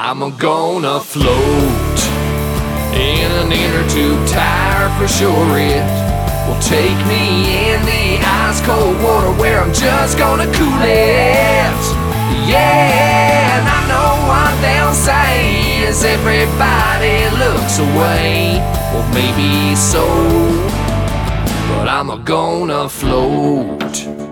I'm gonna float in an inner tube tire for sure. It will take me in the ice cold water where I'm just gonna cool it. Yeah, and I know what they'll say is everybody looks away. Well, maybe so, but I'm gonna float.